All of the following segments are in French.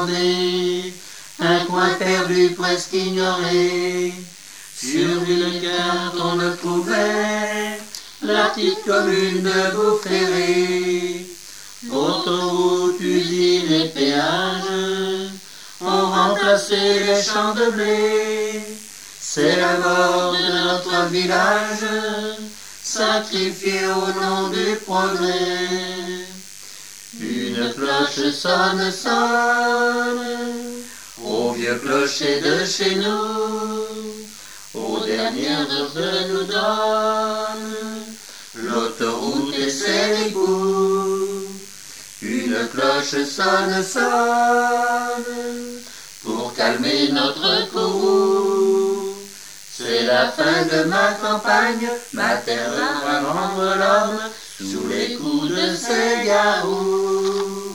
demandé, un coin perdu presque ignoré. Sur une carte on ne trouvait la petite commune de Beauferré. Autoroute, usines et péages ont remplacé les champs de blé. C'est la mort de notre village, sacrifié au nom du progrès. Une cloche sonne, sonne, au vieux clocher de chez nous, aux dernières heures de nous donne l'autoroute et ses rigoux. Une cloche sonne, sonne, pour calmer notre courroux. C'est la fin de ma campagne, ma terre va rendre l'homme sous les coups de ces garous.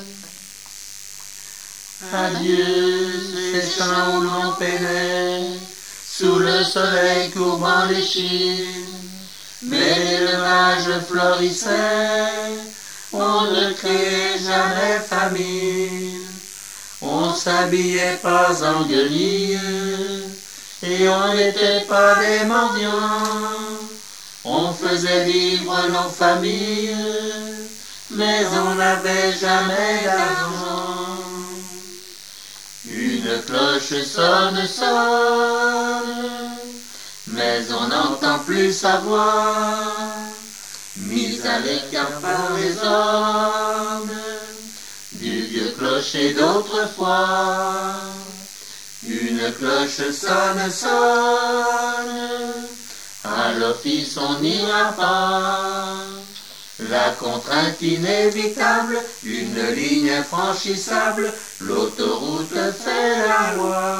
Adieu ces champs où l'on pénètre, sous le soleil courbant les chines. Mais l'élevage florissait, on ne créait jamais famine. On s'habillait pas en guenilles, et on n'était pas des mendiants. On faisait vivre nos familles, mais on n'avait jamais d'argent. Une cloche sonne, sonne, mais on n'entend plus sa voix, mise à l'écart par les hommes du vieux clocher d'autrefois. Une cloche sonne, sonne, à l'office on n'ira pas. La contrainte inévitable, une ligne infranchissable, l'autoroute fait la loi.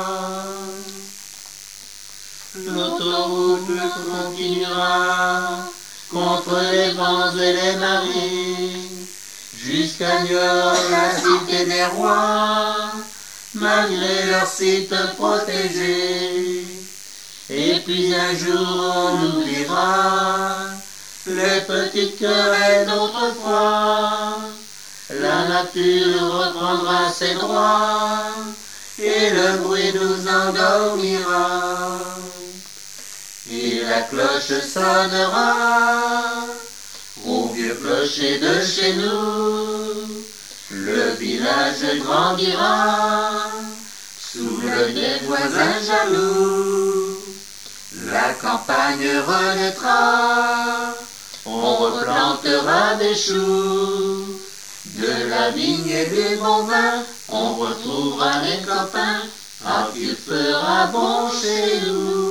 L'autoroute continuera contre les vents et les marées, jusqu'à Niort, la cité des rois, malgré leur site protégé. Et puis un jour on oubliera les petites querelles d'autrefois. La nature reprendra ses droits et le bruit nous endormira. Et la cloche sonnera au vieux clocher de chez nous. Le village grandira sous l'œil des voisins jaloux. La campagne renaîtra, on replantera des choux. De la vigne et du bon vin, on retrouvera les copains, ah qu'il fera bon chez nous.